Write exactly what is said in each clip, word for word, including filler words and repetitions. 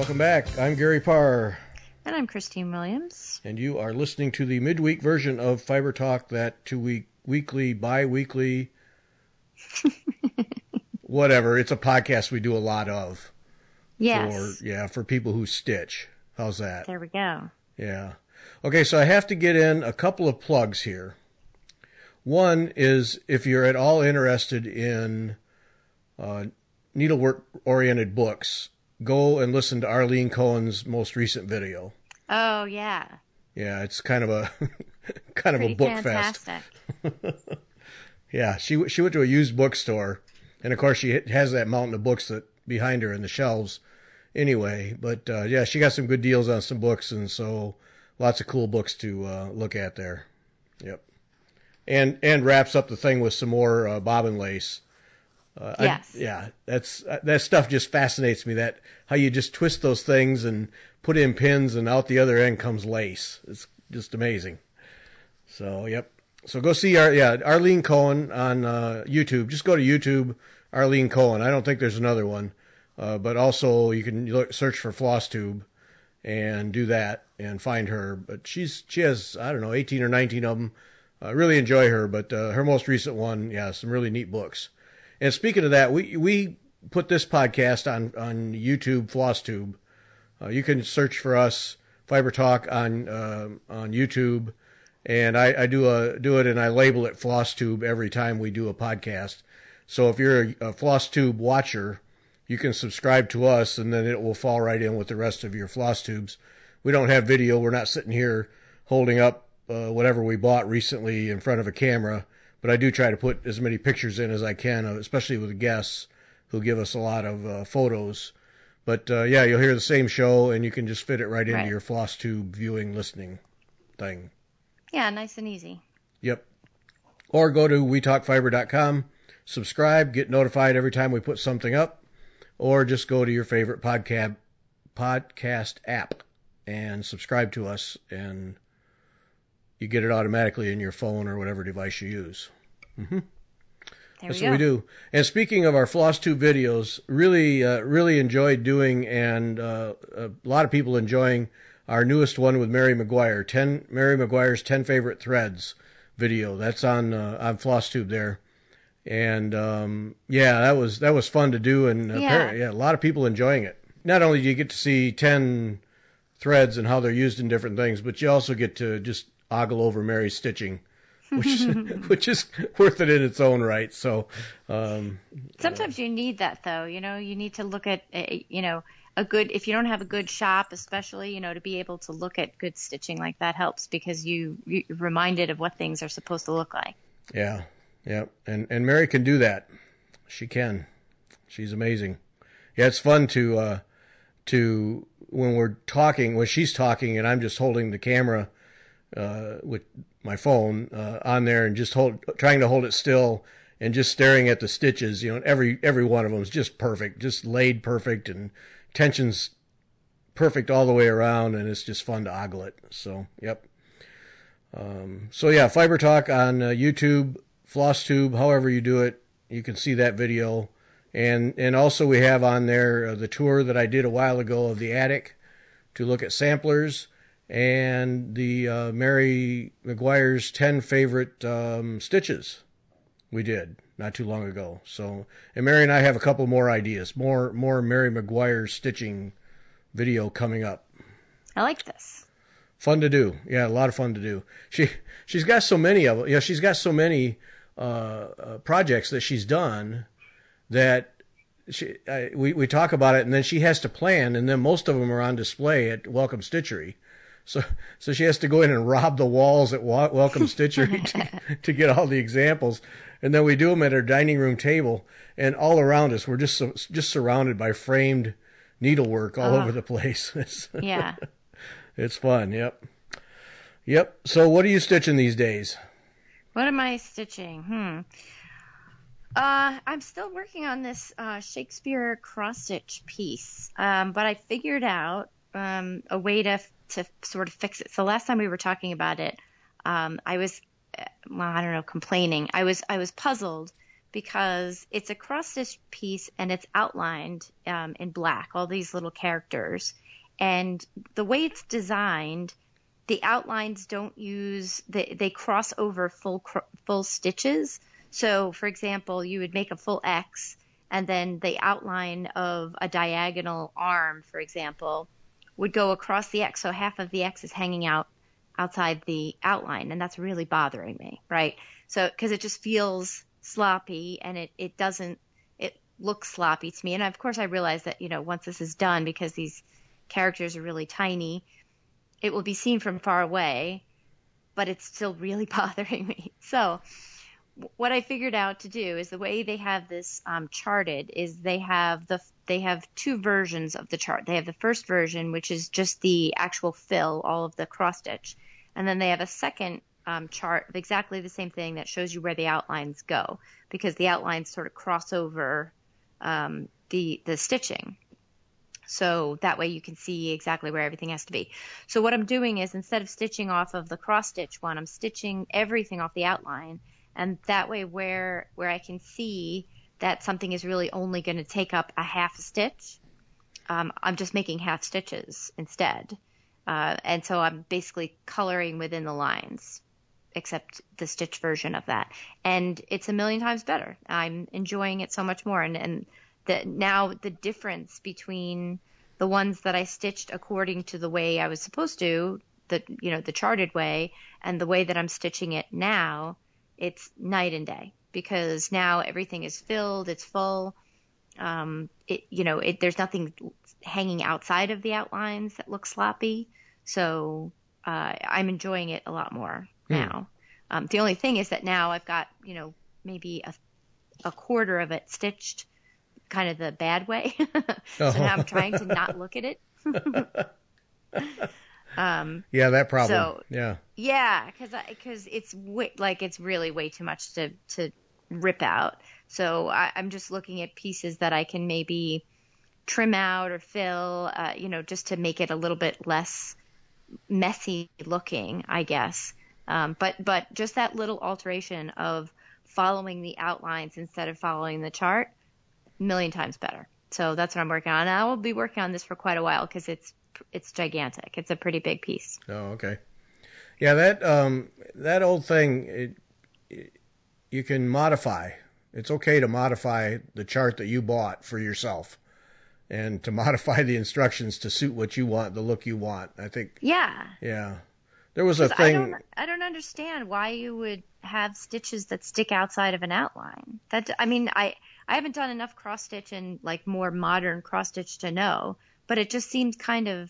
Welcome back. I'm Gary Parr. And I'm Christine Williams. And you are listening to the midweek version of Fiber Talk, that two-week, weekly, bi-weekly, whatever. It's a podcast we do a lot of. Yes. For, yeah, for people who stitch. How's that? There we go. Yeah. Okay, so I have to get in a couple of plugs here. One is if you're at all interested in uh, needlework-oriented books, go and listen to Arlene Cohen's most recent video. Oh, yeah. Yeah, it's kind of a kind Pretty of a book fantastic. fest. Yeah, she she went to a used bookstore, and of course she has that mountain of books that behind her in the shelves anyway. But uh, yeah, she got some good deals on some books, and so lots of cool books to uh, look at there. Yep. And and wraps up the thing with some more uh, bobbin lace. Uh, yes. I, yeah, that's uh, that stuff just fascinates me. That how you just twist those things and put in pins, and out the other end comes lace. It's just amazing. So, yep. So go see our yeah Arlene Cohen on uh, YouTube. Just go to YouTube, Arlene Cohen. I don't think there's another one, uh, but also you can look, search for FlossTube and do that and find her. But she's she has I don't know eighteen or nineteen of them. I really enjoy her, but uh, her most recent one, yeah, some really neat books. And speaking of that, we we put this podcast on, on YouTube, FlossTube. Uh, you can search for us, Fiber Talk, on uh, on YouTube, and I, I do a do it and I label it FlossTube every time we do a podcast. So if you're a, a FlossTube watcher, you can subscribe to us, and then it will fall right in with the rest of your FlossTubes. We don't have video. We're not sitting here holding up uh, whatever we bought recently in front of a camera. But I do try to put as many pictures in as I can, especially with guests who give us a lot of uh, photos. But, uh, yeah, you'll hear the same show, and you can just fit it right into right. your FlossTube viewing, listening thing. Yeah, nice and easy. Yep. Or go to we talk fiber dot com, subscribe, get notified every time we put something up, or just go to your favorite podcast podcast app and subscribe to us, and you get it automatically in your phone or whatever device you use. Mm-hmm. That's we what we do. And speaking of our FlossTube videos, really, uh, really enjoyed doing, and uh, a lot of people enjoying our newest one with Mary McGuire, ten Mary McGuire's ten favorite threads video. That's on uh, on FlossTube there, and um, yeah, that was that was fun to do, and yeah. apparently, yeah, a lot of people enjoying it. Not only do you get to see ten threads and how they're used in different things, but you also get to just ogle over Mary's stitching, which is, which is worth it in its own right. So um, sometimes you need that, though. You know, you need to look at, you know, a good, if you don't have a good shop, especially, you know, to be able to look at good stitching like that helps, because you, you're reminded of what things are supposed to look like. Yeah. Yeah. And, and Mary can do that. She can. She's amazing. Yeah. It's fun to, uh, to, when we're talking, when she's talking and I'm just holding the camera Uh, with my phone uh, on there and just hold, trying to hold it still and just staring at the stitches. You know, every every one of them is just perfect, just laid perfect, and tension's perfect all the way around, and it's just fun to ogle it. So, yep. Um, so yeah, Fiber Talk on uh, YouTube, FlossTube, however you do it, you can see that video, and and also we have on there uh, the tour that I did a while ago of the attic to look at samplers. And the uh, Mary McGuire's ten favorite um, stitches we did not too long ago. So, and Mary and I have a couple more ideas, more more Mary McGuire stitching video coming up. I like this. Fun to do, yeah, a lot of fun to do. She she's got so many of them. You know, she's got so many uh, uh, projects that she's done that she I, we we talk about it, and then she has to plan, and then most of them are on display at Welcome Stitchery. So, so she has to go in and rob the walls at Welcome Stitchery to, to get all the examples, and then we do them at our dining room table. And all around us, we're just just surrounded by framed needlework all oh. over the place. It's, yeah, it's fun. Yep, yep. So, what are you stitching these days? What am I stitching? Hmm. Uh, I'm still working on this uh, Shakespeare cross stitch piece, um, but I figured out um, a way to. to sort of fix it. So last time we were talking about it, um, I was, well, I don't know, complaining. I was, I was puzzled because it's a cross stitch piece and it's outlined um, in black, all these little characters. And the way it's designed, the outlines don't use, they, they cross over full, full stitches. So for example, you would make a full X, and then the outline of a diagonal arm, for example, would go across the X. So half of the X is hanging out outside the outline, and that's really bothering me, right? So, because it just feels sloppy, and it, it doesn't, it looks sloppy to me. And of course I realize that, you know, once this is done, because these characters are really tiny, it will be seen from far away, but it's still really bothering me. So what I figured out to do is, the way they have this um, charted is they have the they have two versions of the chart. They have the first version, which is just the actual fill, all of the cross stitch, and then they have a second um, chart of exactly the same thing that shows you where the outlines go, because the outlines sort of cross over um, the the stitching. So that way you can see exactly where everything has to be. So what I'm doing is, instead of stitching off of the cross stitch one, I'm stitching everything off the outline. And that way, where where I can see that something is really only going to take up a half stitch, um, I'm just making half stitches instead. Uh, and so I'm basically coloring within the lines, except the stitch version of that. And it's a million times better. I'm enjoying it so much more. And, and the, now the difference between the ones that I stitched according to the way I was supposed to, the, you know, the charted way, and the way that I'm stitching it now, it's night and day, because now everything is filled, it's full. Um, it, you know, it, there's nothing hanging outside of the outlines that looks sloppy. So uh, I'm enjoying it a lot more hmm. now. Um, the only thing is that now I've got, you know, maybe a, a quarter of it stitched kind of the bad way. So oh. now I'm trying to not look at it. Um, yeah, that problem. So, yeah. Yeah, because because it's way, like it's really way too much to to rip out. So I, I'm just looking at pieces that I can maybe trim out or fill, uh, you know, just to make it a little bit less messy looking, I guess. Um, but but just that little alteration of following the outlines instead of following the chart, a million times better. So that's what I'm working on. And I will be working on this for quite a while, because it's it's gigantic. It's a pretty big piece. Oh, okay. Yeah, that um, that old thing, it, it, you can modify. It's okay to modify the chart that you bought for yourself, and to modify the instructions to suit what you want, the look you want. I think. Yeah. Yeah. There was a thing. I don't, I don't understand why you would have stitches that stick outside of an outline. That I mean, I I haven't done enough cross stitch and like more modern cross stitch to know. But it just seems kind of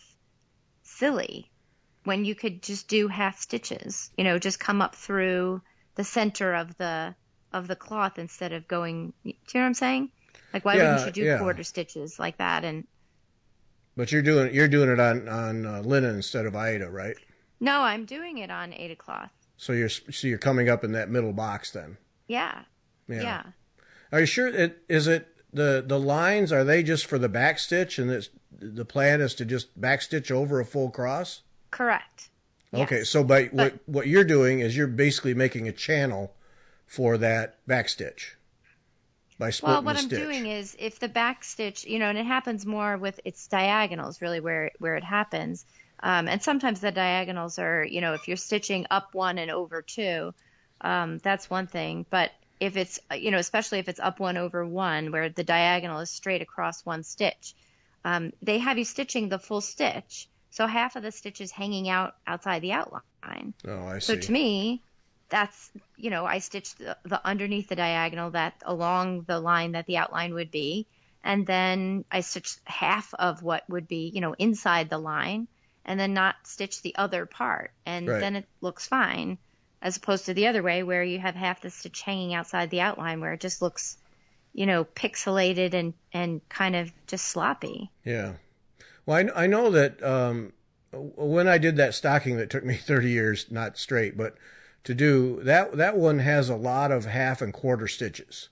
silly when you could just do half stitches, you know, just come up through the center of the of the cloth instead of going. Do you know what I'm saying? Like, why yeah, wouldn't you do yeah. quarter stitches like that? And but you're doing you're doing it on on uh, linen instead of Aida, right? No, I'm doing it on Aida cloth. So you're so you're coming up in that middle box then. Yeah. Yeah. yeah. Are you sure it is it the the lines, are they just for the back stitch, and it's, the plan is to just back stitch over a full cross? Correct. Okay, yes. so by, but, what what you're doing is you're basically making a channel for that back stitch by splitting well, what the I'm stitch. doing is, if the back stitch, you know, and it happens more with its diagonals, really where where it happens. Um, and sometimes the diagonals are, you know, if you're stitching up one and over two, um, that's one thing. But if it's, you know, especially if it's up one over one, where the diagonal is straight across one stitch, um, they have you stitching the full stitch. So half of the stitch is hanging out outside the outline. Oh, I see. So to me, that's, you know, I stitched the, the underneath the diagonal that along the line that the outline would be. And then I stitched half of what would be, you know, inside the line, and then not stitch the other part. And right. then it looks fine, as opposed to the other way where you have half the stitch hanging outside the outline, where it just looks, you know, pixelated and, and kind of just sloppy. Yeah. Well, I, I know that um, when I did that stocking that took me thirty years, not straight, but to do, that that one has a lot of half and quarter stitches.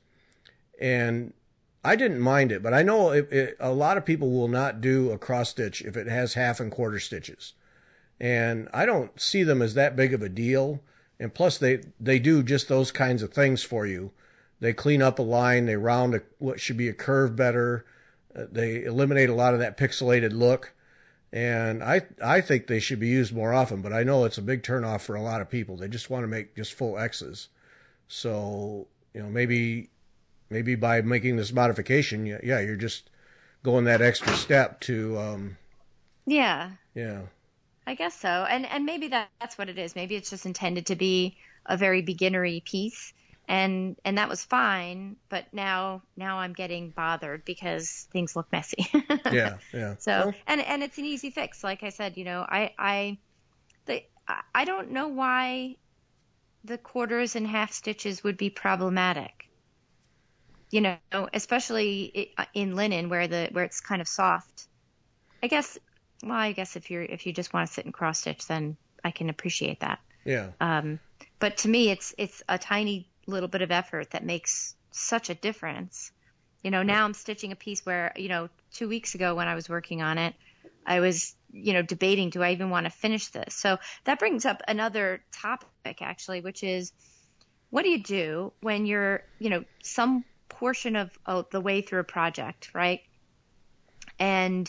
And I didn't mind it, but I know it, it, a lot of people will not do a cross stitch if it has half and quarter stitches. And I don't see them as that big of a deal. And plus, they, they do just those kinds of things for you They clean up a line. They round a, what should be a curve better. Uh, they eliminate a lot of that pixelated look. And I I think they should be used more often, but I know it's a big turnoff for a lot of people. They just want to make just full X's. So, you know, maybe maybe by making this modification, yeah, yeah you're just going that extra step to um Yeah. Yeah. I guess so. And and maybe that, that's what it is. Maybe it's just intended to be a very beginnery piece. And and that was fine, but now now I'm getting bothered because things look messy. Yeah, yeah. So Well, and and it's an easy fix. Like I said, you know, I I the I don't know why the quarters and half stitches would be problematic. You know, especially in linen where the where it's kind of soft. I guess well, I guess if you're if you just want to sit and cross stitch, then I can appreciate that. yeah. Um, but to me, it's it's a tiny little bit of effort that makes such a difference. You know, now I'm stitching a piece where, you know, two weeks ago when I was working on it, I was, you know, debating, do I even want to finish this? So that brings up another topic actually, which is what do you do when you're, you know, some portion of oh, the way through a project, right? And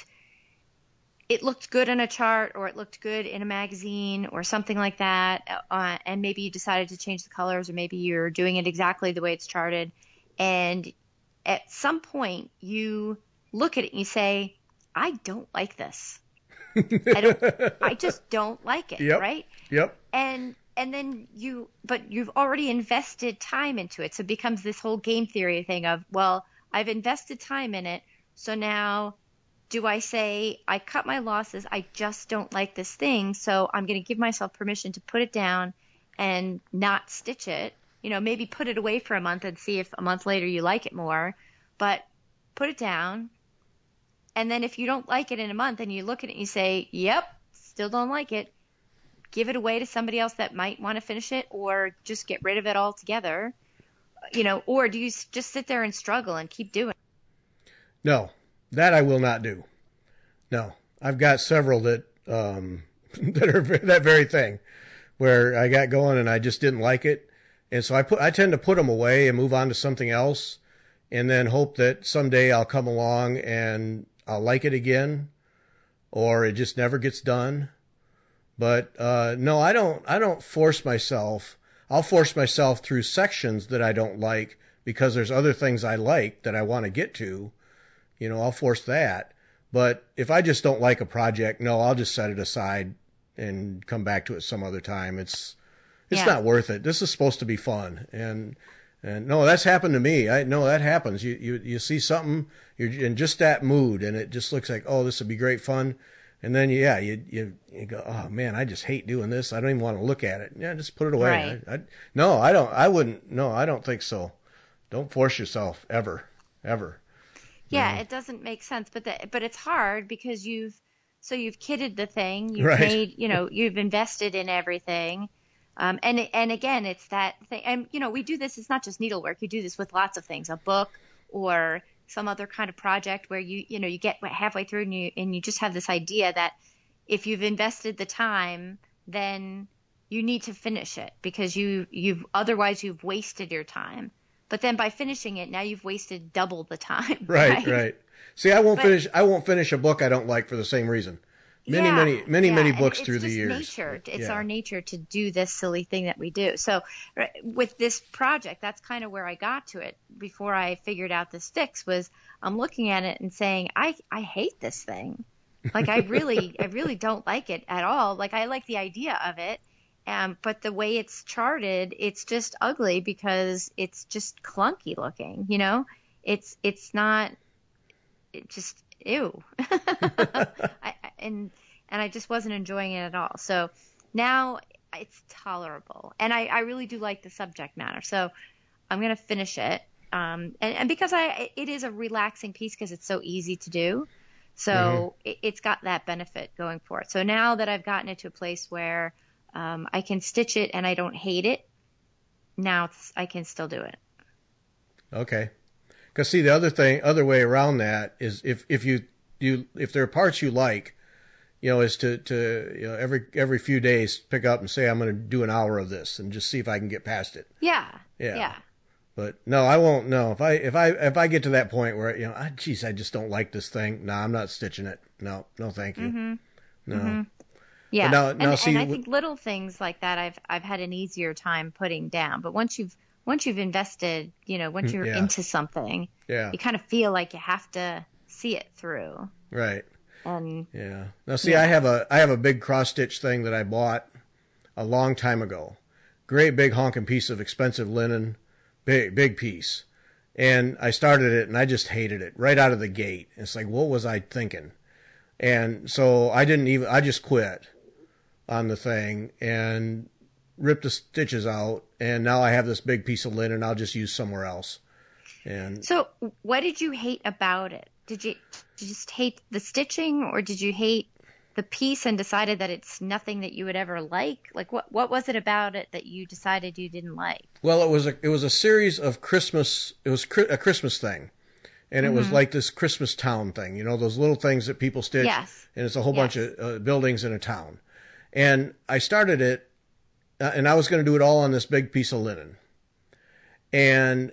it looked good in a chart or it looked good in a magazine or something like that. Uh, and maybe you decided to change the colors or maybe you're doing it exactly the way it's charted. And at some point you look at it and you say, I don't like this. I don't, I just don't like it. Yep. Right. Yep. And, and then you, but you've already invested time into it. So it becomes this whole game theory thing of, well, I've invested time in it. So now do I say I cut my losses? I just don't like this thing. So I'm going to give myself permission to put it down and not stitch it. You know, maybe put it away for a month and see if a month later you like it more, but put it down. And then if you don't like it in a month and you look at it and you say, yep, still don't like it, give it away to somebody else that might want to finish it or just get rid of it altogether. You know, or do you just sit there and struggle and keep doing it? No. That I will not do. No, I've got several that um, that are that very thing, where I got going and I just didn't like it, and so I put I tend to put them away and move on to something else, and then hope that someday I'll come along and I'll like it again, or it just never gets done. But uh, no, I don't. I don't force myself. I'll force myself through sections that I don't like because there's other things I like that I want to get to. You know, I'll force that. But if I just don't like a project, no, I'll just set it aside and come back to it some other time. It's it's Yeah. not worth it. This is supposed to be fun. And and no, that's happened to me. I know that happens. You you you see something, you're in just that mood and it just looks like, "Oh, this would be great fun." And then yeah, you you you go, "Oh man, I just hate doing this. I don't even want to look at it." Yeah, just put it away. Right. I, I, no, I don't I wouldn't. No, I don't think so. Don't force yourself ever. Ever. Yeah, No. it doesn't make sense, but the, but it's hard because you've so you've kitted the thing, you've Right. made, you know, you've invested in everything, um, and and again, it's that thing, and you know, we do this. It's not just needlework. You do this with lots of things, a book or some other kind of project where you you know you get halfway through and you and you just have this idea that if you've invested the time, then you need to finish it because you you've otherwise you've wasted your time. But then by finishing it, now you've wasted double the time. Right, Right. right. See, I won't But- finish. I won't finish a book I don't like for the same reason. Many, Yeah, many, many, yeah, many and books it's through the just years. Nature. It's Yeah. our nature to do this silly thing that we do. So right, with this project, that's kind of where I got to it before I figured out this fix was I'm looking at it and saying, I, I hate this thing. Like I really, I really don't like it at all. Like I like the idea of it. Um, but the way it's charted, it's just ugly because it's just clunky looking, you know, it's, it's not, it just, ew. I, I- and, and I just wasn't enjoying it at all. So now it's tolerable and I, I really do like the subject matter. So I'm going to finish it. Um, and, and because I, it is a relaxing piece because it's so easy to do. So it, it's got that benefit going for it. So now that I've gotten it to a place where, um, I can stitch it and I don't hate it, now it's, I can still do it. Okay. Because see, the other thing, other way around that is if if you you if there are parts you like, you know, is to to you know every every few days pick up and say I'm going to do an hour of this and just see if I can get past it. Yeah. Yeah. Yeah. But no, I won't. No, if I if I if I get to that point where you know, ah, geez, I just don't like this thing. No, I'm not stitching it. No, no, thank you. Mm-hmm. No. Mm-hmm. Yeah, now, now and see, and I think little things like that I've I've had an easier time putting down. But once you've once you've invested, you know, once you're yeah. into something, yeah, you kind of feel like you have to see it through. right. And Yeah. Now see, yeah. I have a I have a big cross stitch thing that I bought a long time ago. Great big honking piece of expensive linen, big big piece. And I started it and I just hated it right out of the gate. It's like, what was I thinking? And so I didn't even I just quit on the thing and ripped the stitches out, and now I have this big piece of linen I'll just use somewhere else. And so what did you hate about it? Did you, did you just hate the stitching, or did you hate the piece and decided that it's nothing that you would ever like? Like what what was it about it that you decided you didn't like? Well, it was a it was a series of Christmas. It was a Christmas thing, and it mm-hmm. was like this Christmas town thing. You know, those little things that people stitch, yes. and it's a whole yes. bunch of uh, buildings in a town. And I started it, uh, and I was going to do it all on this big piece of linen, and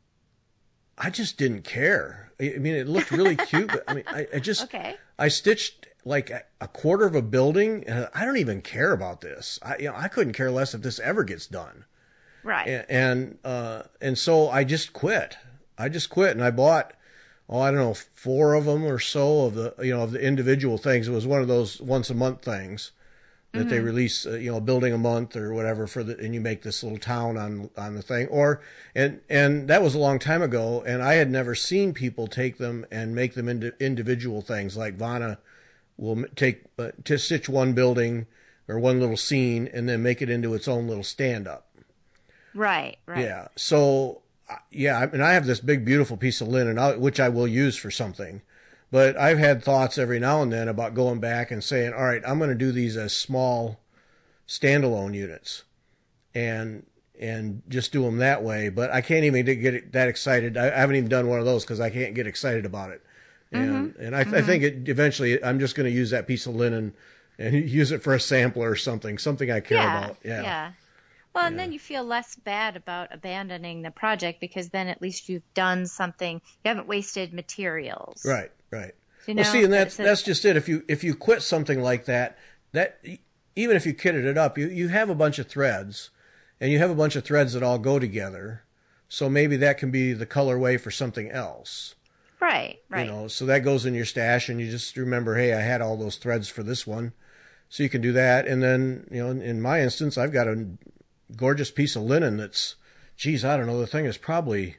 I just didn't care. I mean, it looked really cute, but I mean, I, I just okay. I stitched like a, a quarter of a building, and I don't even care about this. I you know I couldn't care less if this ever gets done. Right. And and, uh, and so I just quit. I just quit, and I bought, oh, I don't know, four of them or so of the you know of the individual things. It was one of those once a month things that mm-hmm. they release, uh, you know, building a month or whatever for the, and you make this little town on on the thing. Or and and that was a long time ago, and I had never seen people take them and make them into individual things. Like Vanna will take uh, to stitch one building or one little scene and then make it into its own little stand up. Right. Right. Yeah. So yeah, I mean, I have this big beautiful piece of linen which I will use for something. But I've had thoughts every now and then about going back and saying, all right, I'm going to do these as small standalone units and and just do them that way. But I can't even get that excited. I haven't even done one of those because I can't get excited about it. And mm-hmm. and I, mm-hmm. I think it, eventually I'm just going to use that piece of linen and use it for a sampler or something, something I care yeah, about. Yeah. Yeah. Well, and yeah. then you feel less bad about abandoning the project because then at least you've done something. You haven't wasted materials. Right, right. You know, well, see, and that's a, that's just it. If you if you quit something like that, that even if you kitted it up, you, you have a bunch of threads, and you have a bunch of threads that all go together. So maybe that can be the colorway for something else. Right, right. You know, so that goes in your stash, and you just remember, hey, I had all those threads for this one, so you can do that. And then, you know, in, in my instance, I've got a gorgeous piece of linen that's, geez, I don't know, the thing is probably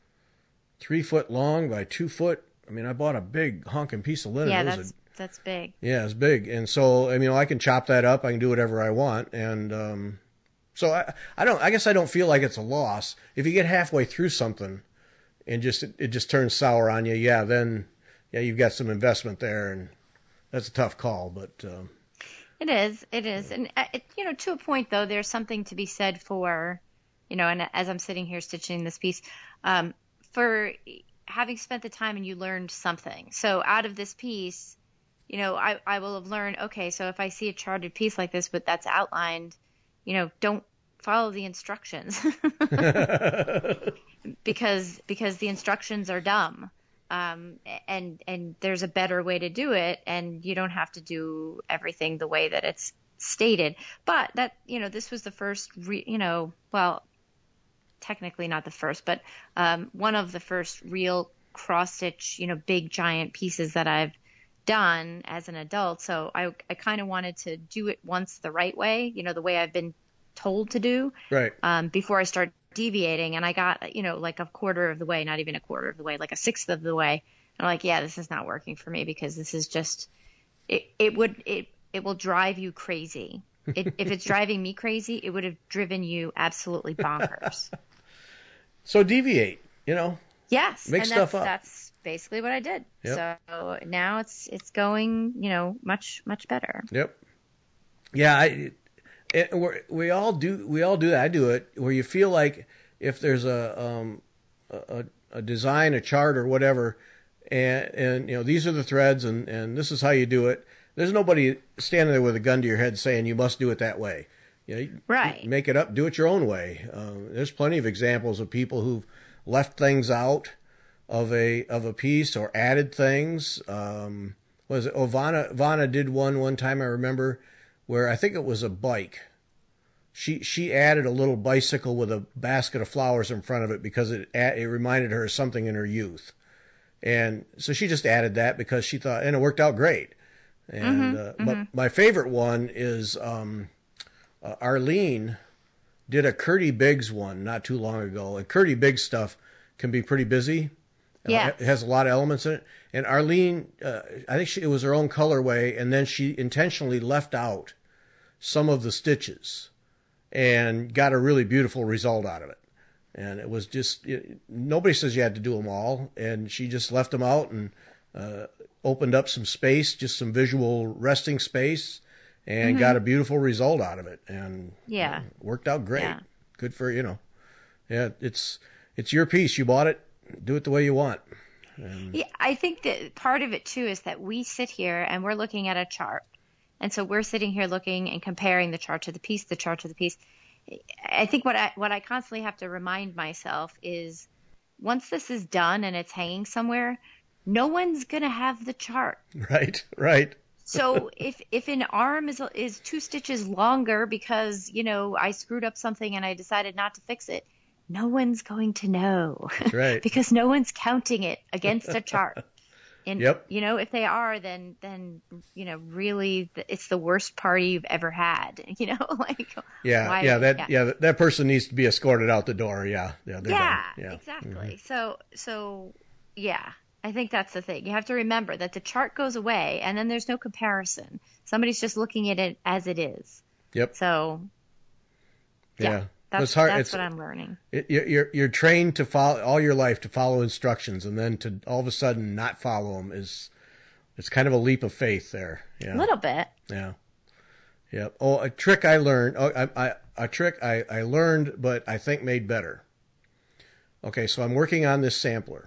three foot long by two foot. I mean, I bought a big honking piece of linen. Yeah, that's a, that's big. Yeah, it's big, and so I mean, I can chop that up. I can do whatever I want, and um, so I, I don't. I guess I don't feel like it's a loss if you get halfway through something, and just it, it just turns sour on you. Yeah, then yeah, you've got some investment there, and that's a tough call, but. Um, It is, it is, and it, you know, to a point though, there's something to be said for, you know, and as I'm sitting here stitching this piece, um, for having spent the time and you learned something. So out of this piece, you know, I, I will have learned, okay, so if I see a charted piece like this, but that's outlined, you know, don't follow the instructions because because the instructions are dumb. Um, and and there's a better way to do it, and you don't have to do everything the way that it's stated. But that, you know, this was the first, re, you know, well, technically not the first, but um, one of the first real cross stitch, you know, big giant pieces that I've done as an adult. So I I kind of wanted to do it once the right way, you know, the way I've been told to do, right? Um, before I start deviating, and I got, you know, like a quarter of the way, not even a quarter of the way, like a sixth of the way. I'm like, yeah, this is not working for me because this is just, it, it would, it, it will drive you crazy. It, if it's driving me crazy, it would have driven you absolutely bonkers. So deviate, you know? Yes. Make and stuff that's, up. That's basically what I did. Yep. So now it's, it's going, you know, much, much better. Yep. Yeah. I, It, we're, we all do. We all do that. I do it where you feel like if there's a um, a, a design, a chart, or whatever, and and you know these are the threads, and, and this is how you do it. There's nobody standing there with a gun to your head saying you must do it that way. You know, you Right. make it up, do it your own way. Uh, there's plenty of examples of people who've left things out of a of a piece or added things. Um, was it? Oh, Vanna, Vanna did one one time. I remember where I think it was a bike. She she added a little bicycle with a basket of flowers in front of it because it it reminded her of something in her youth, and so she just added that because she thought, and it worked out great. And Mm-hmm, uh, mm-hmm. but my favorite one is um, uh, Arlene did a Curdy Biggs one not too long ago, and Curdy Biggs stuff can be pretty busy. Yeah. Uh, it has a lot of elements in it. And Arlene, uh, I think she, it was her own colorway, and then she intentionally left out some of the stitches and got a really beautiful result out of it. And it was just, it, nobody says you had to do them all, and she just left them out and uh, opened up some space, just some visual resting space, and Mm-hmm. got a beautiful result out of it. And Yeah. uh, worked out great. Yeah. Good for, you know, yeah, it's it's your piece. You bought it. Do it the way you want. And, Yeah, I think that part of it too is that we sit here and we're looking at a chart. And so we're sitting here looking and comparing the chart to the piece, the chart to the piece. I think what I what I constantly have to remind myself is once this is done and it's hanging somewhere, no one's going to have the chart. right, right. So if if an arm is is two stitches longer because, you know, I screwed up something and I decided not to fix it, no one's going to know. That's right. Because no one's counting it against a chart. And, Yep. you know, if they are, then, then, you know, really th- it's the worst party you've ever had, you know, like, Yeah, why- yeah, that yeah. that that person needs to be escorted out the door. Yeah, yeah, they're yeah, done. Yeah, exactly. So, so yeah, I think that's the thing. You have to remember that the chart goes away and then there's no comparison. Somebody's just looking at it as it is. Yep. So, yeah, Yeah. that's, It's hard- that's it's- what I'm learning. It, you're you're- you're trained to follow all your life to follow instructions, and then to all of a sudden not follow them is it's kind of a leap of faith there. Yeah. A little bit. Yeah. Yeah. Oh, a trick I learned. Oh, I, I, a trick I, I learned, but I think made better. Okay, so I'm working on this sampler,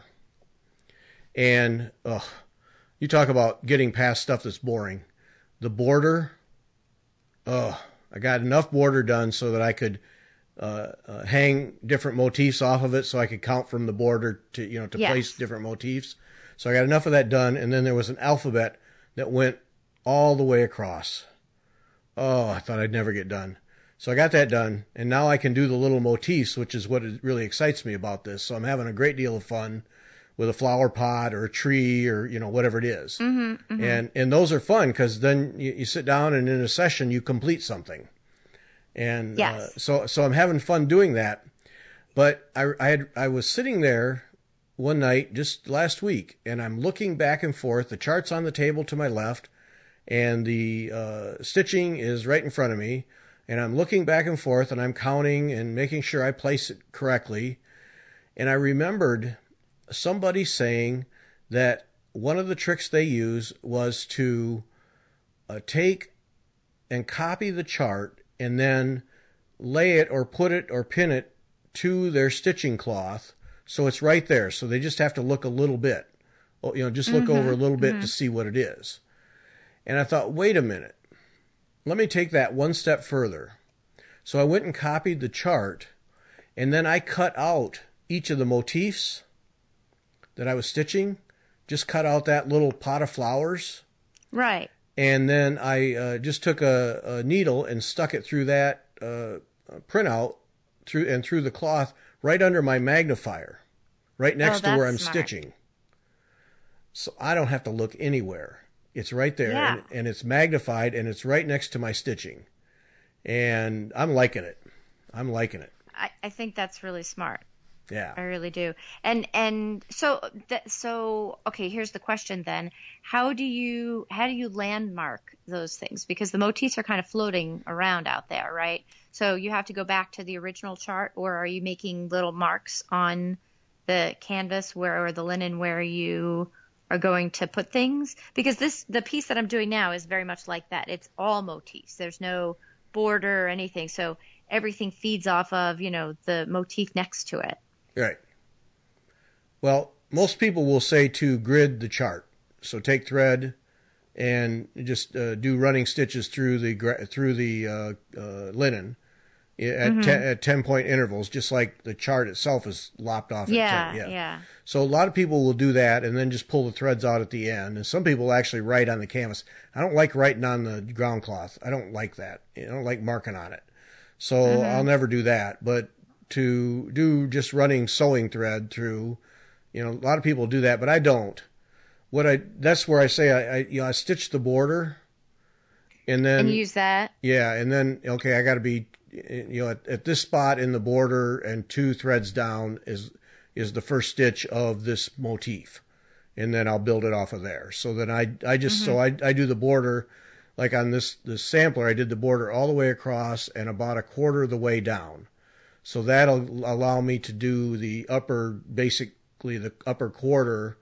and ugh, you talk about getting past stuff that's boring. The border. Oh, I got enough border done so that I could uh, uh, hang different motifs off of it, so I could count from the border to you know to Yes. place different motifs. So I got enough of that done, and then there was an alphabet that went all the way across. Oh, I thought I'd never get done. So I got that done, and now I can do the little motifs, which is what really excites me about this. So I'm having a great deal of fun with a flower pot or a tree or, you know, whatever it is. Mm-hmm, mm-hmm. And and those are fun because then you, you sit down and in a session you complete something. And Yes. uh, so so I'm having fun doing that. But I, I, had, I was sitting there one night just last week, and I'm looking back and forth. The chart's on the table to my left, and the uh, stitching is right in front of me. And I'm looking back and forth, and I'm counting and making sure I place it correctly. And I remembered somebody saying that one of the tricks they use was to uh, take and copy the chart and then lay it or put it or pin it to their stitching cloth so it's right there. So they just have to look a little bit, you know, just look Mm-hmm, over a little bit mm-hmm. to see what it is. And I thought, wait a minute. Let me take that one step further. So I went and copied the chart, and then I cut out each of the motifs that I was stitching, just cut out that little pot of flowers, Right. and then I uh, just took a, a needle and stuck it through that uh, printout through and through the cloth right under my magnifier, right next Oh, to where that's I'm smart. stitching. So I don't have to look anywhere. It's right there, Yeah. and, and it's magnified, and it's right next to my stitching. And I'm liking it. I'm liking it. I, I think that's really smart. I Yeah. really do. And and so that so okay, here's the question then. How do you how do you landmark those things? Because the motifs are kind of floating around out there, right? So you have to go back to the original chart, or are you making little marks on the canvas where or the linen where you are going to put things? Because this the piece that I'm doing now is very much like that. It's all motifs. There's no border or anything. So everything feeds off of, you know, the motif next to it. Right. Well, most people will say to grid the chart. So take thread and just uh, do running stitches through the gra- through the uh, uh, linen at Mm-hmm. ten, at ten point intervals, just like the chart itself is lopped off. Yeah, at ten. yeah. So a lot of people will do that and then just pull the threads out at the end. And some people actually write on the canvas. I don't like writing on the ground cloth. I don't like that. I don't like marking on it. So Mm-hmm. I'll never do that. But to do just running sewing thread through, you know, a lot of people do that, but I don't. What I that's where I say I, I you know I stitch the border, and then And use that. yeah, and then okay, I got to be you know at, at this spot in the border and two threads down is is the first stitch of this motif, and then I'll build it off of there. So then I I just so I I do the border like on this this sampler I did the border all the way across and about a quarter of the way down. So that'll allow me to do the upper basically the upper quarter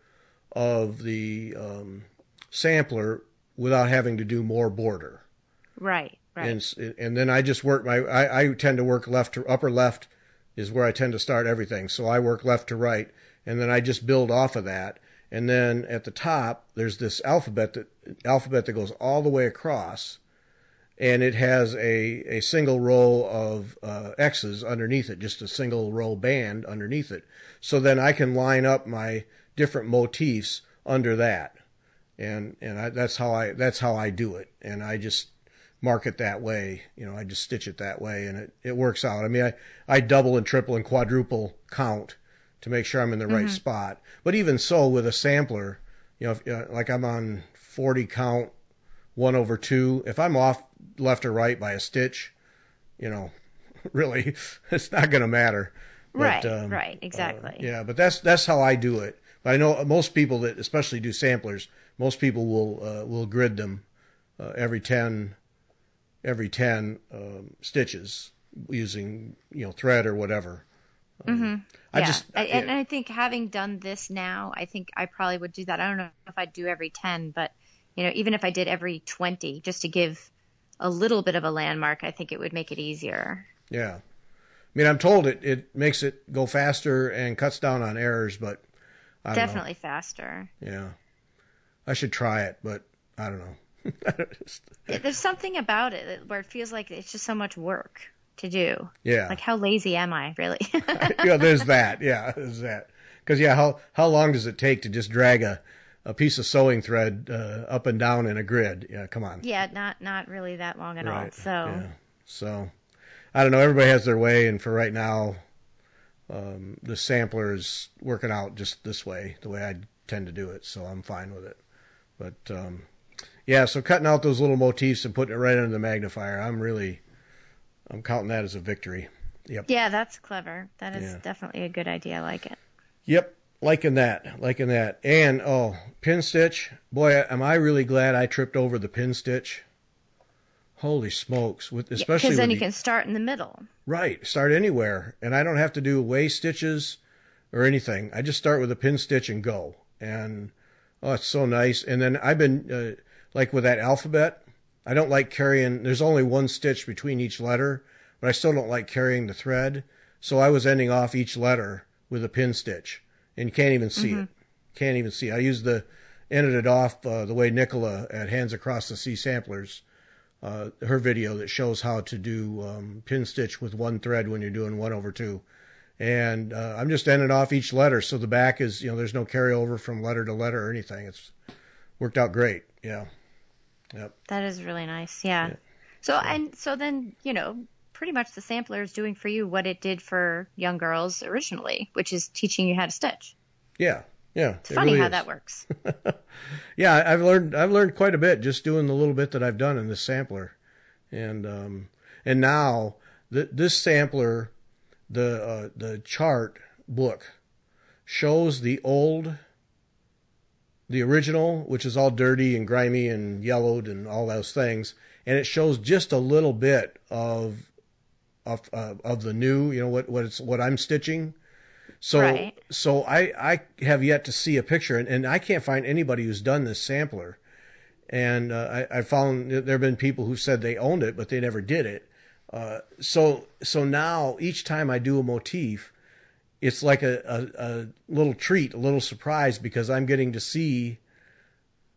of the um, sampler without having to do more border. Right, right. And and then I just work my I, I tend to work left to upper left is where I tend to start everything. So I work left to right, and then I just build off of that. And then at the top there's this alphabet that alphabet that goes all the way across, and it has a a single row of uh, X's underneath it, just a single row band underneath it. So then I can line up my different motifs under that, and and I, that's how I that's how I do it, and I just mark it that way. You know, I just stitch it that way, and it, it works out. I mean, I, I double and triple and quadruple count to make sure I'm in the right Mm-hmm. spot. But even so, with a sampler, you know, if, uh, like I'm on forty count, one over two. If I'm off left or right by a stitch, you know, really, it's not going to matter. But, Right, um, right, exactly. uh, yeah, but that's that's how I do it. But I know most people that especially do samplers, most people will uh, will grid them uh, every ten every ten um, stitches using you know thread or whatever. Um, I yeah, just I, and I think having done this now, I think I probably would do that. I don't know if I'd do every ten, but you know, even if I did every twenty, just to give a little bit of a landmark, I think it would make it easier. yeah. I mean, I'm told it, it makes it go faster and cuts down on errors, but I don't Definitely faster. know. Yeah. I should try it, but I don't know. Yeah, there's something about it where it feels like it's just so much work to do. Yeah. Like, how lazy am I, really? Yeah, there's that. Yeah, there's that. Because, yeah, how, how long does it take to just drag a, a piece of sewing thread uh, up and down in a grid? Yeah, come on. Yeah, not not really that long at all. Right. So, Yeah. So, I don't know. Everybody has their way, and for right now, um, the sampler is working out just this way, the way I tend to do it. So I'm fine with it. But um, yeah, so cutting out those little motifs and putting it right under the magnifier, I'm really, I'm counting that as a victory. Yep. yeah, that's clever. That is Yeah. definitely a good idea. I like it. Yep. Liking that, liking that. And, oh, pin stitch. Boy, am I really glad I tripped over the pin stitch. Holy smokes. With especially Because then with you the- can start in the middle. Right. Start anywhere. And I don't have to do away stitches or anything. I just start with a pin stitch and go. And, oh, it's so nice. And then I've been, uh, like with that alphabet, I don't like carrying, there's only one stitch between each letter, but I still don't like carrying the thread. So I was ending off each letter with a pin stitch. And you can't even see it. Can't even see it. I used the, ended it off uh, the way Nicola at Hands Across the Sea Samplers, uh, her video that shows how to do um, pin stitch with one thread when you're doing one over two. And uh, I'm just ending off each letter. So the back is, you know, there's no carryover from letter to letter or anything. It's worked out great. Yeah. Yep. That is really nice. Yeah. Yeah. So, and so then, you know, pretty much the sampler is doing for you what it did for young girls originally, which is teaching you how to stitch. Yeah. Yeah. It's funny how that works. Yeah, I've learned I've learned quite a bit just doing the little bit that I've done in this sampler, and um, and now th- this sampler, the uh, the chart book, shows the old, the original, which is all dirty and grimy and yellowed and all those things, and it shows just a little bit of of uh, of the new, you know what what it's what I'm stitching. So, Right. so I, I have yet to see a picture, and, and I can't find anybody who's done this sampler. And uh, I, I found that there have been people who said they owned it, but they never did it. Uh, so, so now each time I do a motif, it's like a, a, a little treat, a little surprise, because I'm getting to see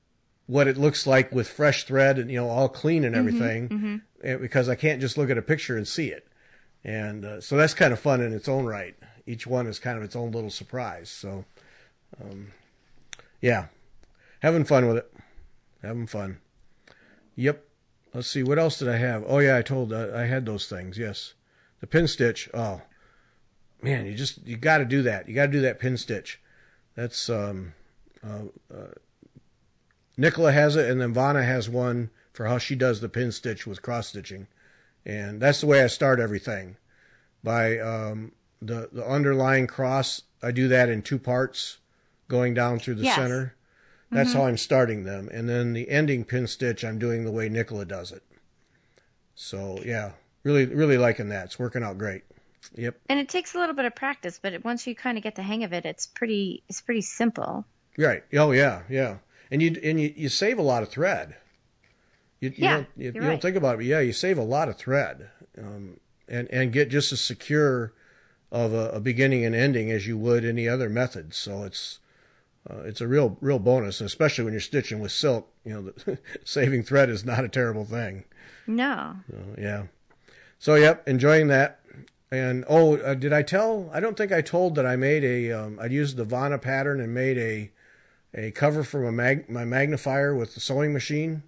what it looks like with fresh thread and, you know, all clean and everything, Mm-hmm, mm-hmm. because I can't just look at a picture and see it. And uh, so that's kind of fun in its own right. Each one is kind of its own little surprise. So, um, yeah, having fun with it. Having fun. Yep. Let's see. What else did I have? Oh, yeah, I told uh, I had those things. Yes. The pin stitch. Oh, man, you just, you got to do that. You got to do that pin stitch. That's, um, uh, uh, Nicola has it, and then Vanna has one for how she does the pin stitch with cross stitching. And that's the way I start everything. By um, the, the underlying cross, I do that in two parts, going down through the yes. center. That's mm-hmm. how I'm starting them. And then the ending pin stitch, I'm doing the way Nicola does it. So, yeah, really, really liking that. It's working out great. Yep. And it takes a little bit of practice, but once you kind of get the hang of it, it's pretty, it's pretty simple. Right. Oh, yeah, yeah. And you and you, you save a lot of thread. You, you yeah, don't, you, you right. don't think about it, but yeah, you save a lot of thread, um, and and get just as secure of a, a beginning and ending as you would any other method. So it's uh, it's a real real bonus, and especially when you're stitching with silk. You know, the, saving thread is not a terrible thing. No. So, yeah. So yep, enjoying that. And oh, uh, did I tell? I don't think I told that I made a. Um, I used the Vanna pattern and made a. A cover from a mag- my magnifier with the sewing machine.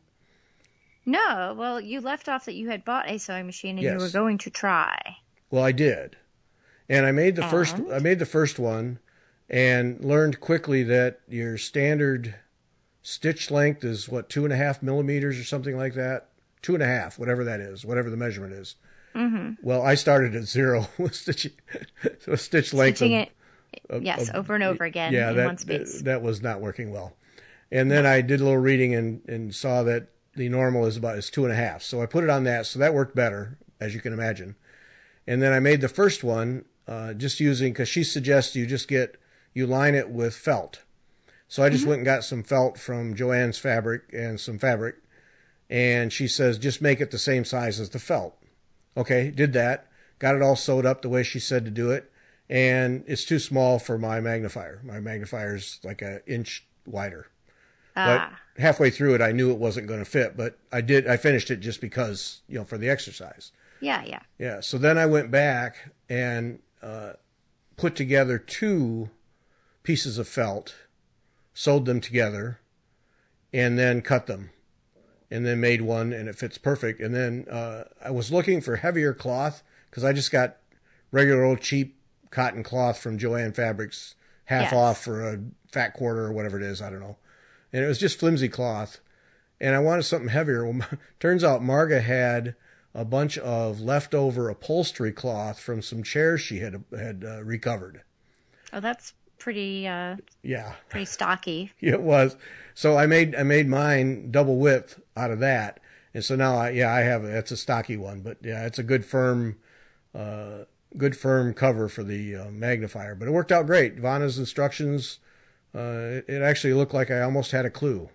No, well, you left off that you had bought a sewing machine and yes. you were going to try. Well, I did, and I made the and? first. I made the first one, and learned quickly that your standard stitch length is what two and a half millimeters or something like that. Two and a half, whatever that is, whatever the measurement is. Mm-hmm. Well, I started at zero with stitch, so stitch length. Stitching of, it. Yes, of, over and over again yeah, in that, one space. That was not working well. And then no. I did a little reading and, and saw that the normal is about is two and a half. So I put it on that, so that worked better, as you can imagine. And then I made the first one uh, just using, because she suggests you just get, you line it with felt. So I just mm-hmm. went and got some felt from Joann's Fabric and some fabric. And she says, just make it the same size as the felt. Okay, did that. Got it all sewed up the way she said to do it. And it's too small for my magnifier. My magnifier's like an inch wider. Ah. But halfway through it, I knew it wasn't going to fit. But I did. I finished it just because, you know, for the exercise. Yeah, yeah. Yeah. So then I went back and uh, put together two pieces of felt, sewed them together, and then cut them, and then made one, and it fits perfect. And then uh, I was looking for heavier cloth because I just got regular old cheap cotton cloth from Joann Fabrics, half yes. off for a fat quarter or whatever it is, I don't know. And it was just flimsy cloth, and I wanted something heavier. Well, turns out Marga had a bunch of leftover upholstery cloth from some chairs she had had uh, recovered. Oh, that's pretty. Uh, yeah, pretty stocky. It was. So I made I made mine double width out of that, and so now I yeah I have that's a stocky one, but yeah it's a good firm. Uh, Good firm cover for the uh, magnifier, but it worked out great. Vanna's instructions, uh, it, it actually looked like I almost had a clue.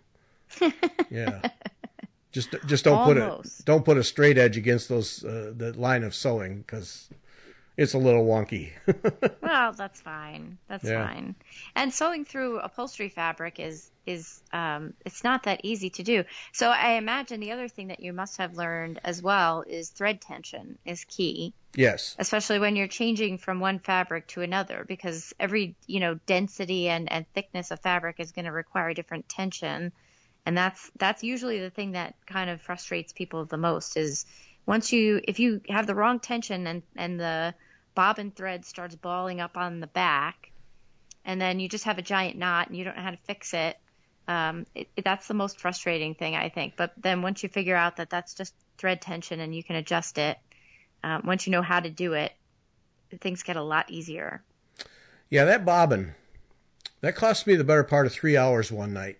Yeah, just just don't almost. put it don't put a straight edge against those uh, the line of sewing because it's a little wonky. Well, that's fine. That's yeah. fine. And sewing through upholstery fabric is is um, it's not that easy to do. So I imagine the other thing that you must have learned as well is thread tension is key. Yes. Especially when you're changing from one fabric to another, because every, you know, density and, and thickness of fabric is going to require different tension. And that's that's usually the thing that kind of frustrates people the most is once you, if you have the wrong tension and, and the bobbin thread starts balling up on the back, and then you just have a giant knot and you don't know how to fix it, um, it, it that's the most frustrating thing, I think. But then once you figure out that that's just thread tension and you can adjust it, um, once you know how to do it, things get a lot easier. Yeah, that bobbin, that cost me the better part of three hours one night.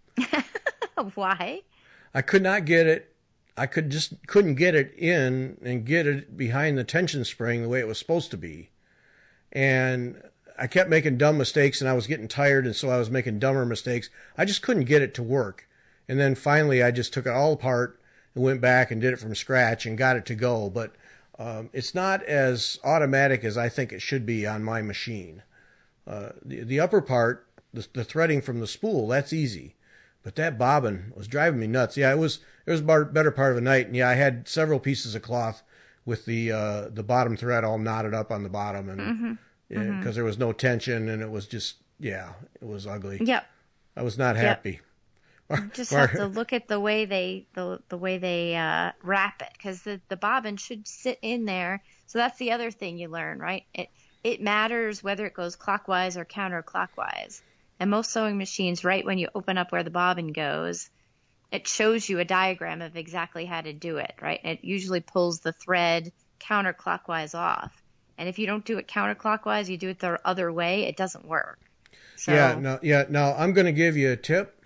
Why? I could not get it. I could just couldn't get it in and get it behind the tension spring the way it was supposed to be. And I kept making dumb mistakes and I was getting tired, and so I was making dumber mistakes. I just couldn't get it to work. And then finally I just took it all apart and went back and did it from scratch and got it to go. But um, it's not as automatic as I think it should be on my machine. Uh, the, the upper part, the, the threading from the spool, that's easy. But that bobbin was driving me nuts. Yeah, it was it was a better part of the night, and yeah, I had several pieces of cloth with the uh, the bottom thread all knotted up on the bottom, and because Mm-hmm. yeah, Mm-hmm. there was no tension, and it was just yeah, it was ugly. Yep. I was not Yep. happy. You just have to look at the way they the the way they uh, wrap it, because the the bobbin should sit in there. So that's the other thing you learn, right? It it matters whether it goes clockwise or counterclockwise. And most sewing machines, right when you open up where the bobbin goes, it shows you a diagram of exactly how to do it, right? And it usually pulls the thread counterclockwise off. And if you don't do it counterclockwise, you do it the other way, it doesn't work. So, Yeah, no, yeah. Now I'm going to give you a tip.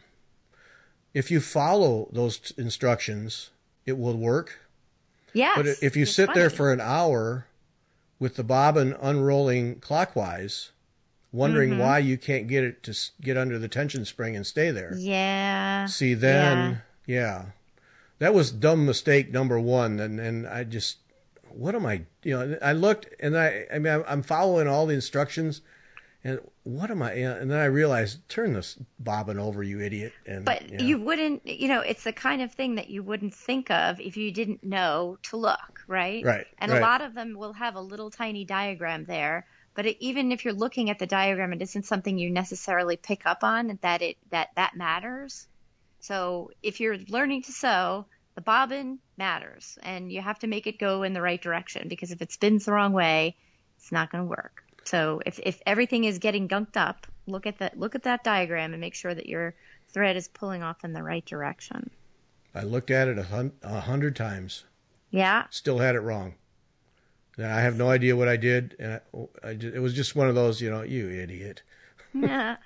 If you follow those instructions, it will work. yes, But if you it's sit there funny. for an hour with the bobbin unrolling clockwise, wondering Mm-hmm. why you can't get it to s- get under the tension spring and stay there. Yeah. See, then, yeah. That was dumb mistake number one. And, and I just, what am I, you know, I looked and I, I mean, I'm- I'm following all the instructions and what am I, and then I realized, turn this bobbin over, you idiot. And But yeah. you wouldn't, you know, it's the kind of thing that you wouldn't think of if you didn't know to look, right? Right, And right. a lot of them will have a little tiny diagram there. But it, even if you're looking at the diagram, it isn't something you necessarily pick up on that it that that matters. So if you're learning to sew, the bobbin matters, and you have to make it go in the right direction, because if it spins the wrong way, it's not going to work. So if if everything is getting gunked up, look at that look at that diagram and make sure that your thread is pulling off in the right direction. I looked at it a, hun- a hundred times, Yeah. still had it wrong. And I have no idea what I did. And I, I just, it was just one of those, you know, you idiot. Yeah.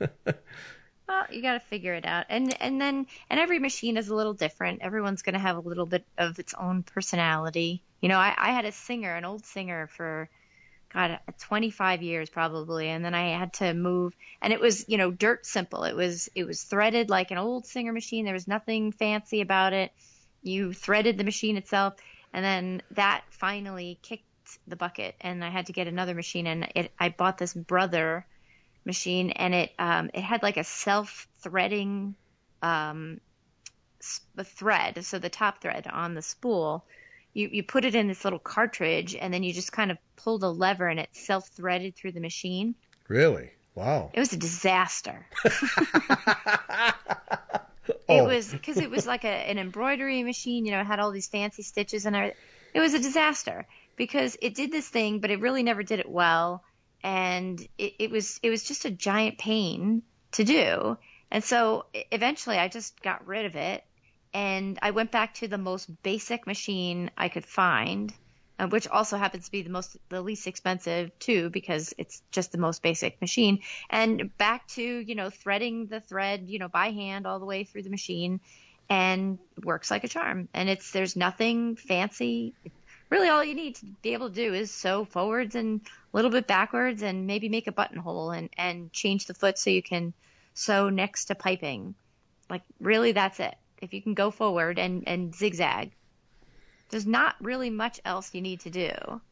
Well, you got to figure it out. And and then and every machine is a little different. Everyone's going to have a little bit of its own personality. You know, I, I had a Singer, an old Singer for God, twenty-five years probably, and then I had to move, and it was, you know, dirt simple. It was it was threaded like an old Singer machine. There was nothing fancy about it. You threaded the machine itself, and then that finally kicked the bucket, and I had to get another machine. And it, I bought this Brother machine, and it um, it had like a self-threading um, sp- thread, so the top thread on the spool. You, you put it in this little cartridge, and then you just kind of pulled a lever, and it self-threaded through the machine. Really? Wow. It was a disaster. Oh. It was because it was like a, an embroidery machine, you know, it had all these fancy stitches and everything. It was a disaster because it did this thing, but it really never did it well. And it, it was it was just a giant pain to do. And so e- eventually I just got rid of it. And I went back to the most basic machine I could find, uh, which also happens to be the most, the least expensive too, because it's just the most basic machine. And back to, you know, threading the thread, you know, by hand all the way through the machine, and works like a charm. And it's, there's nothing fancy. Really all you need to be able to do is sew forwards and a little bit backwards and maybe make a buttonhole and, and change the foot so you can sew next to piping. Like really that's it. If you can go forward and, and zigzag, there's not really much else you need to do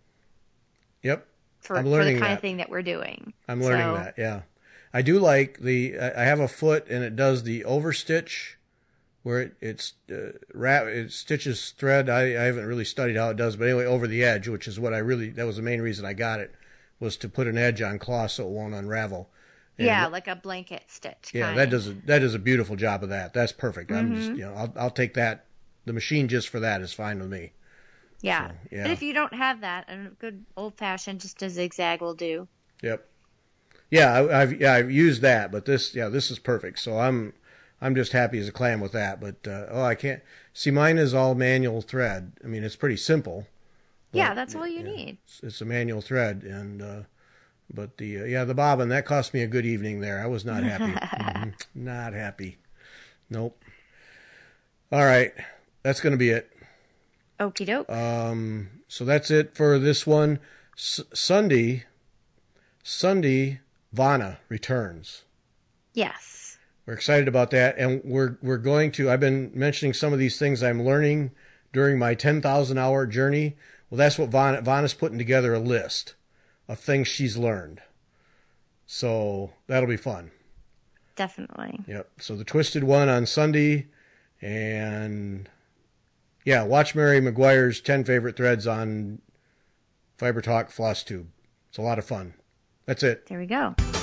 Yep. for, I'm for the learning kind that. of thing that we're doing. I'm learning So, that. Yeah. I do like the, I I have a foot and it does the overstitch where it, it's, uh, wrap, it stitches thread. I, I haven't really studied how it does, but anyway, over the edge, which is what I really, that was the main reason I got it, was to put an edge on cloth so it won't unravel. And Yeah, like a blanket stitch. Yeah, kind. that does a, that does a beautiful job of that. That's perfect. I'm just, you know, I'll I'll take that. The machine just for that is fine with me. Yeah. So, yeah. But if you don't have that, a good old fashioned, just a zigzag will do. Yep. Yeah, I, I've yeah I've used that, but this yeah this is perfect. So I'm I'm just happy as a clam with that. But uh, oh, I can't see mine is all manual thread. I mean, it's pretty simple. Yeah, But, that's all you yeah, need. It's, it's a manual thread, and uh, but the uh, yeah the bobbin that cost me a good evening there. I was not happy. Mhm. Not happy. Nope. All right, that's going to be it. Okie doke. Um, so that's it for this one. S- Sunday, Sunday, Vana returns. Yes. We're excited about that, and we're we're going to. I've been mentioning some of these things I'm learning during my ten thousand hour journey. Well, that's what Vana Vana's putting together a list of things she's learned. So that'll be fun. Definitely. Yep. So the Twisted one on Sunday, and yeah, watch Mary McGuire's ten favorite threads on Fiber Talk Floss Tube. It's a lot of fun. That's it. There we go.